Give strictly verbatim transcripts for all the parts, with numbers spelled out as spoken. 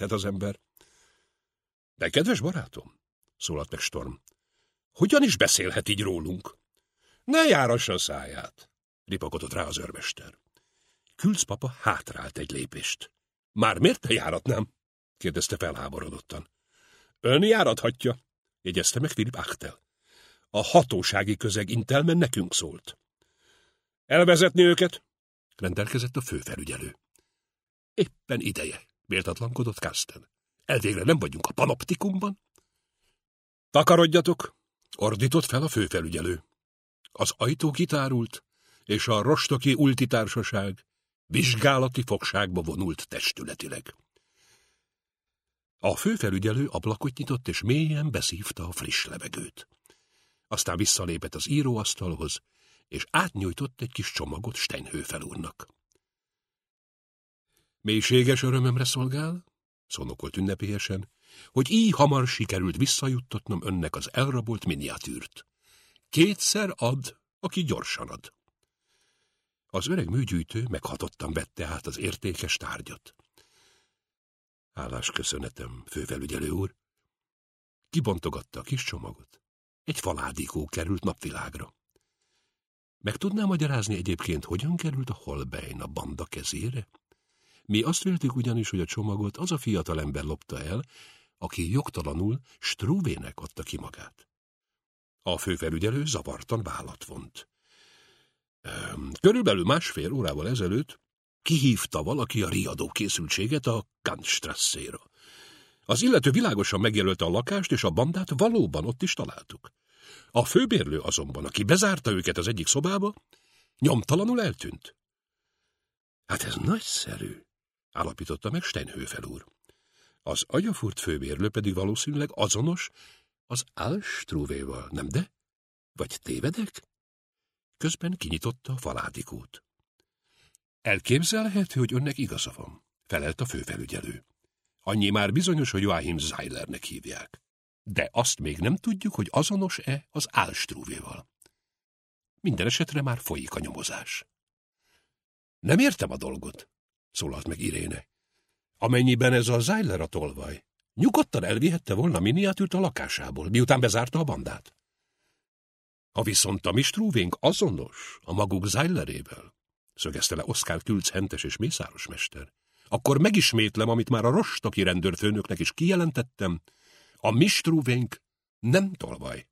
érthet az ember. De kedves barátom, szólalt meg Storm, hogyan is beszélhet így rólunk? Ne járassa a száját, ripakodott rá az őrmester. Külc papa hátrált egy lépést. Már miért ne járatnám? kérdezte felháborodottan. Ön járathatja, jegyezte meg Philip Achtel. A hatósági közeg Intelmen nekünk szólt. Elvezetni őket? Rendelkezett a főfelügyelő. Éppen ideje, méltatlankodott Carsten. Elvégre nem vagyunk a panoptikumban? Takarodjatok, ordított fel a főfelügyelő. Az ajtó kitárult, és a rostoki ultitársaság vizsgálati fogságba vonult testületileg. A főfelügyelő ablakot nyitott, és mélyen beszívta a friss levegőt. Aztán visszalépett az íróasztalhoz, és átnyújtott egy kis csomagot Steinhöfel úrnak. Mélységes örömömre szolgál, szónokolt ünnepélyesen, hogy így hamar sikerült visszajuttatnom önnek az elrabolt miniatűrt. Kétszer ad, aki gyorsan ad. Az öreg műgyűjtő meghatottan vette át az értékes tárgyat. Hálás köszönetem, főfelügyelő úr. Kibontogatta a kis csomagot. Egy faládikó került napvilágra. Meg tudná magyarázni egyébként, hogyan került a Holbein a banda kezére? Mi azt véltük ugyanis, hogy a csomagot az a fiatalember lopta el, aki jogtalanul Struvének adta ki magát. A főfelügyelő zavartan vállat vont. Körülbelül másfél órával ezelőtt kihívta valaki a riadó készültséget a Kantstrasszéra. Az illető világosan megjelölte a lakást, és a bandát valóban ott is találtuk. A főbérlő azonban, aki bezárta őket az egyik szobába, nyomtalanul eltűnt. Hát ez nagyszerű, állapította meg Steinhöfel úr. Az agyafurt főbérlő pedig valószínűleg azonos az Alstruvéval, nem de? Vagy tévedek? Közben kinyitotta a faládikót. Elképzelhető, hogy önnek igaza van, felelt a főfelügyelő. Annyi már bizonyos, hogy Joachim Seilernek hívják. De azt még nem tudjuk, hogy azonos-e az Alstruvéval. Minden esetre már folyik a nyomozás. Nem értem a dolgot, szólalt meg Iréne. Amennyiben ez a Seiler a tolvaj, nyugodtan elvihette volna miniatűrt a lakásából, miután bezárta a bandát. Ha viszont a mi Struvénk azonos a maguk Seilerével, szögezte le Oszkár Külc hentes és mészáros mester, akkor megismétlem, amit már a rostoki rendőrfőnöknek is kijelentettem, a mi Struvénk nem tolvaj.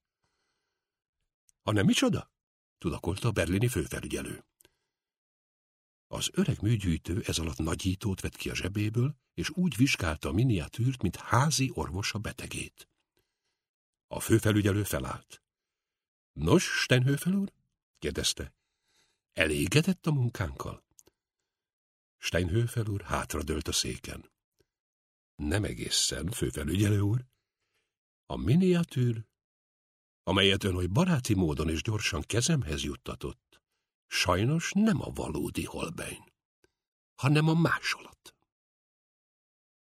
Hanem micsoda? Tudakolta a berlini főfelügyelő. Az öreg műgyűjtő ez alatt nagyítót vett ki a zsebéből, és úgy vizsgálta a miniatűrt, mint házi orvos a betegét. A főfelügyelő felállt. Nos, Steinhöfel úr? kérdezte. Elégedett a munkánkkal? Steinhöfel úr hátradőlt a széken. Nem egészen, főfelügyelő úr. A miniatűr, amelyet ön oly baráti módon és gyorsan kezemhez juttatott, sajnos nem a valódi Holbein, hanem a másolat.